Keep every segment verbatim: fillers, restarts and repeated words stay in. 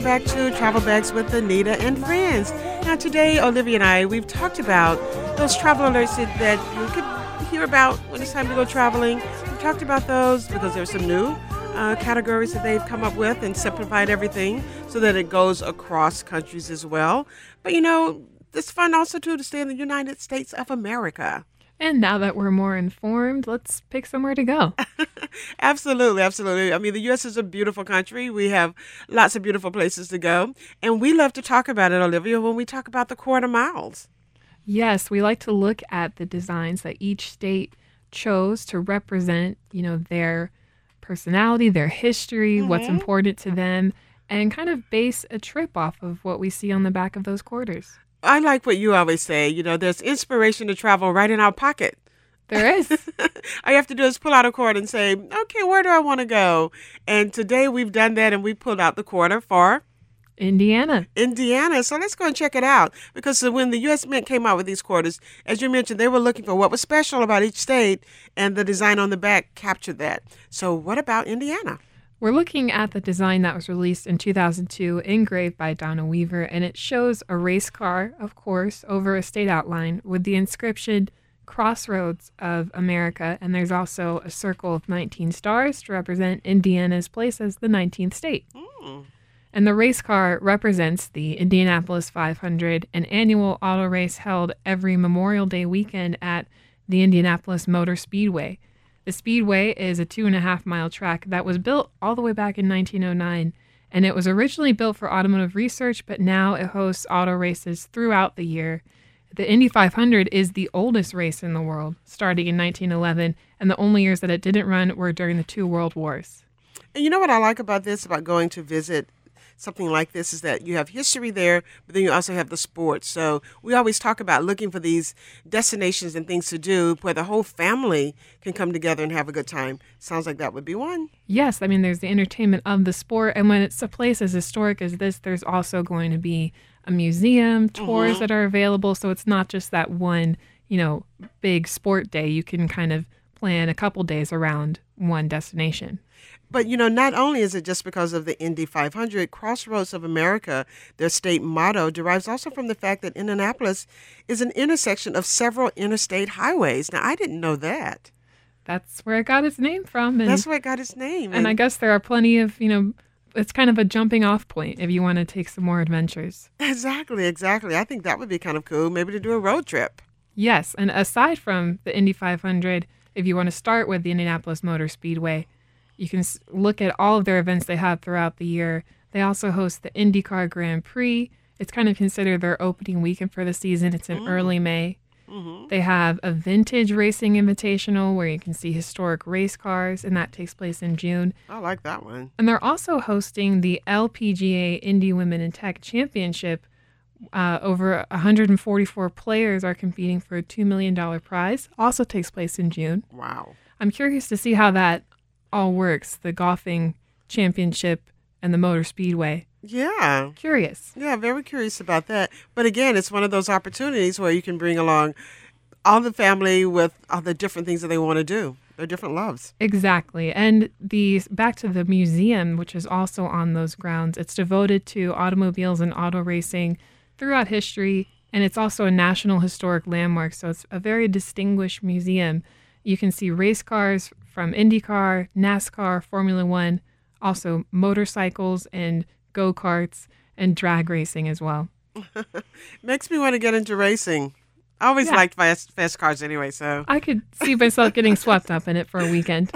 back to Travel Bags with Anita and Friends. Now today, Olivia and I, we've talked about those travel alerts that, that you could hear about when it's time to go traveling. We've talked about those because there's some new uh, categories that they've come up with and simplified everything so that it goes across countries as well. But you know, it's fun also too to stay in the United States of America. And now that we're more informed, let's pick somewhere to go. Absolutely, absolutely. I mean, the U S is a beautiful country. We have lots of beautiful places to go. And we love to talk about it, Olivia, when we talk about the quarter miles. Yes, we like to look at the designs that each state chose to represent, you know, their personality, their history, mm-hmm. what's important to them, and kind of base a trip off of what we see on the back of those quarters. I like what you always say, you know, there's inspiration to travel right in our pocket. There is. All you have to do is pull out a quarter and say, okay, where do I want to go? And today we've done that and we pulled out the quarter for Indiana. Indiana. So let's go and check it out. Because when the U S Mint came out with these quarters, as you mentioned, they were looking for what was special about each state, and the design on the back captured that. So what about Indiana? We're looking at the design that was released in two thousand two, engraved by Donna Weaver, and it shows a race car, of course, over a state outline with the inscription Crossroads of America, and there's also a circle of nineteen stars to represent Indiana's place as the nineteenth state. Mm. And the race car represents the Indianapolis five hundred, an annual auto race held every Memorial Day weekend at the Indianapolis Motor Speedway. The Speedway is a two and a half mile track that was built all the way back in nineteen oh nine, and it was originally built for automotive research, but now it hosts auto races throughout the year. The Indy five hundred is the oldest race in the world, starting in nineteen eleven, and the only years that it didn't run were during the two world wars. And you know what I like about this, about going to visit something like this, is that you have history there, but then you also have the sports. So we always talk about looking for these destinations and things to do where the whole family can come together and have a good time. Sounds like that would be one. Yes, I mean, there's the entertainment of the sport, and when it's a place as historic as this, there's also going to be a museum, tours mm-hmm. that are available, so it's not just that one, you know, big sport day. You can kind of plan a couple days around one destination. But, you know, not only is it just because of the Indy five hundred, Crossroads of America, their state motto, derives also from the fact that Indianapolis is an intersection of several interstate highways. Now, I didn't know that. That's where it got its name from. And, That's where it got its name. And, and I guess there are plenty of, you know, it's kind of a jumping off point if you want to take some more adventures. Exactly, exactly. I think that would be kind of cool, maybe to do a road trip. Yes, and aside from the Indy five hundred, if you want to start with the Indianapolis Motor Speedway, you can look at all of their events they have throughout the year. They also host the IndyCar Grand Prix. It's kind of considered their opening weekend for the season. It's in mm. early May. Mm-hmm. They have a vintage racing invitational where you can see historic race cars, and that takes place in June. I like that one. And they're also hosting the L P G A Indy Women in Tech Championship. Uh, over one hundred forty-four players are competing for a two million dollars prize. Also takes place in June. Wow. I'm curious to see how that all works, the golfing championship and the motor speedway. Yeah. Curious. Yeah, very curious about that. But again, it's one of those opportunities where you can bring along all the family with all the different things that they want to do, their different loves. Exactly. And the back to the museum, which is also on those grounds, it's devoted to automobiles and auto racing throughout history, and it's also a National Historic Landmark, so it's a very distinguished museum. You can see race cars from IndyCar, NASCAR, Formula One, also motorcycles and go-karts and drag racing as well. Makes me want to get into racing. I always yeah. liked fast, fast cars anyway, so. I could see myself getting swept up in it for a weekend.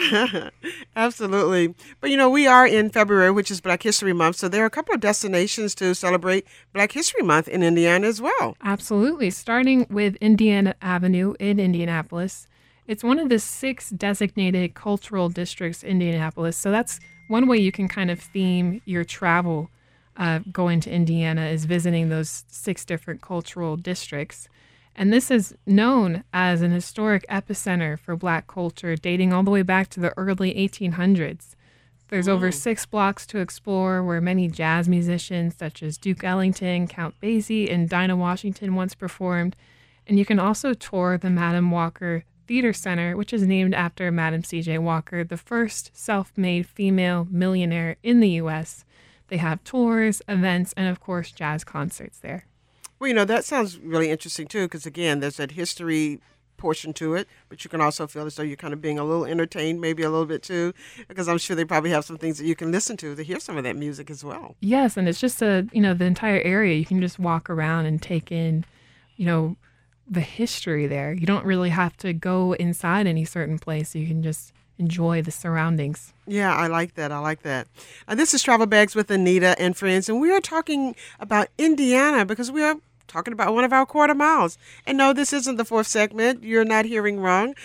Absolutely. But, you know, we are in February, which is Black History Month, so there are a couple of destinations to celebrate Black History Month in Indiana as well. Absolutely. Starting with Indiana Avenue in Indianapolis. It's one of the six designated cultural districts in Indianapolis, so that's one way you can kind of theme your travel uh, going to Indiana is visiting those six different cultural districts. And this is known as an historic epicenter for Black culture dating all the way back to the early eighteen hundreds. There's mm. over six blocks to explore where many jazz musicians such as Duke Ellington, Count Basie, and Dinah Washington once performed. And you can also tour the Madam Walker Theater Center, which is named after Madam C J Walker, the first self-made female millionaire in the U S. They have tours, events, and of course, jazz concerts there. Well, you know, that sounds really interesting, too, because, again, there's that history portion to it, but you can also feel as though you're kind of being a little entertained, maybe a little bit, too, because I'm sure they probably have some things that you can listen to to hear some of that music as well. Yes, and it's just a, you know, the entire area. You can just walk around and take in, you know, the history there. You don't really have to go inside any certain place. You can just enjoy the surroundings. Yeah, I like that. I like that. Uh, this is Travel Bags with Anita and friends, and we are talking about Indiana because we are talking about one of our quarter miles. And no, this isn't the fourth segment. You're not hearing wrong.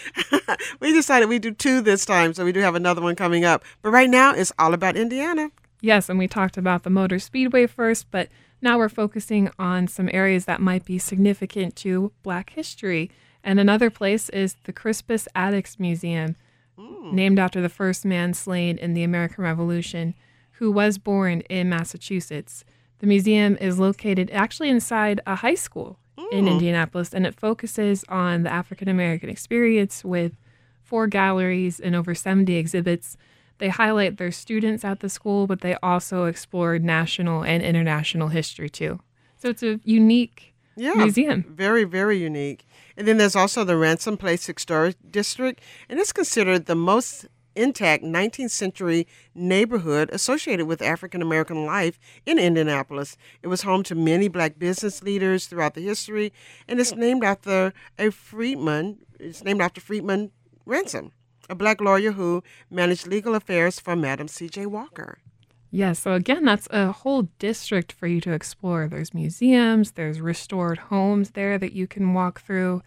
We decided we'd do two this time, so we do have another one coming up. But right now, it's all about Indiana. Yes, and we talked about the Motor Speedway first, but now we're focusing on some areas that might be significant to Black history. And another place is the Crispus Attucks Museum, mm. named after the first man slain in the American Revolution, who was born in Massachusetts. The museum is located actually inside a high school mm. in Indianapolis, and it focuses on the African-American experience with four galleries and over seventy exhibits. They highlight their students at the school, but they also explore national and international history, too. So it's a unique yeah, museum. Very, very unique. And then there's also the Ransom Place Historic District, and it's considered the most intact nineteenth century neighborhood associated with African-American life in Indianapolis. It was home to many Black business leaders throughout the history, and it's named after a freedman. It's named after Freedman Ransom, a Black lawyer who managed legal affairs for Madam C J Walker. Yeah, so again, that's a whole district for you to explore. There's museums, there's restored homes there that you can walk through.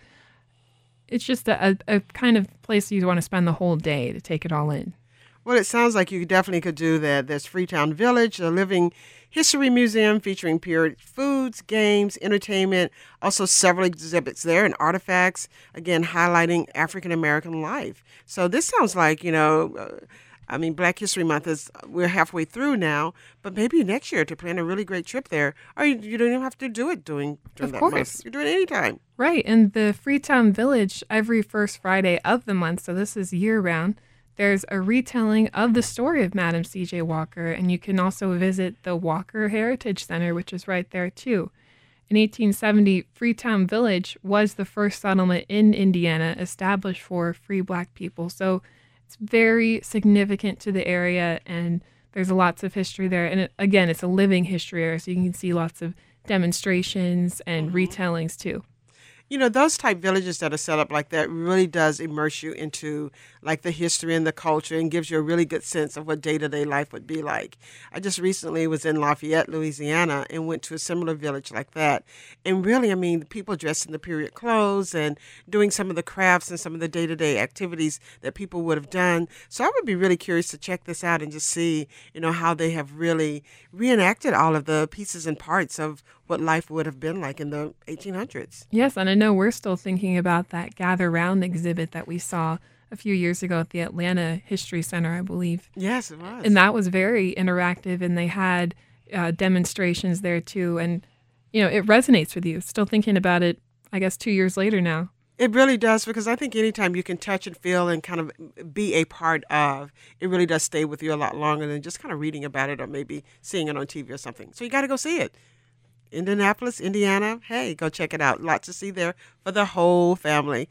It's just a, a kind of place you want to spend the whole day to take it all in. Well, it sounds like you definitely could do that. There's Freetown Village, a living history museum featuring period foods, games, entertainment, also several exhibits there and artifacts, again, highlighting African-American life. So this sounds like, you know, uh, I mean, Black History Month is, we're halfway through now, but maybe next year to plan a really great trip there. Or you, you don't even have to do it during, during of that course. month. You do it anytime. Right, and the Freetown Village, every first Friday of the month, so this is year-round, there's a retelling of the story of Madam C J Walker, and you can also visit the Walker Heritage Center, which is right there, too. In eighteen seventy, Freetown Village was the first settlement in Indiana established for free Black people, so it's very significant to the area, and there's lots of history there. And it, again, it's a living history area, so you can see lots of demonstrations and mm-hmm. retellings, too. You know, those type villages that are set up like that really does immerse you into like the history and the culture and gives you a really good sense of what day-to-day life would be like. I just recently was in Lafayette, Louisiana, and went to a similar village like that. And really, I mean, people dressed in the period clothes and doing some of the crafts and some of the day-to-day activities that people would have done. So I would be really curious to check this out and just see, you know, how they have really reenacted all of the pieces and parts of what life would have been like in the eighteen hundreds. Yes, and I know we're still thinking about that Gather Round exhibit that we saw a few years ago at the Atlanta History Center, I believe. Yes, it was. And that was very interactive, and they had uh, demonstrations there too. And, you know, it resonates with you. Still thinking about it, I guess, two years later now. It really does, because I think anytime you can touch and feel and kind of be a part of, it really does stay with you a lot longer than just kind of reading about it or maybe seeing it on T V or something. So you got to go see it. Indianapolis, Indiana. Hey, go check it out. Lots to see there for the whole family.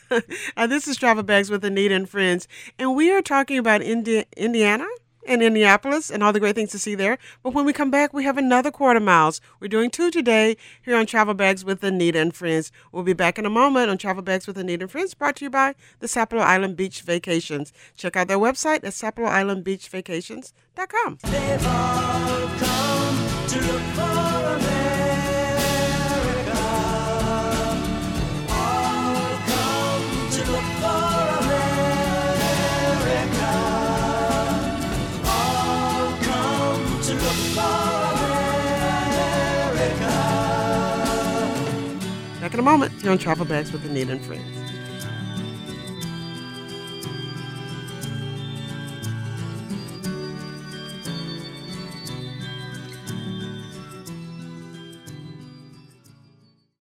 uh, this is Travel Bags with Anita and friends, and we are talking about Indi- Indiana and Indianapolis and all the great things to see there. But when we come back, we have another quarter miles. We're doing two today here on Travel Bags with Anita and friends. We'll be back in a moment on Travel Bags with Anita and friends, brought to you by the Sapelo Island Beach Vacations. Check out their website at sapelo island beach vacations dot com. They've all come to look for Back in a moment here on Travel Bags with Anita and friends.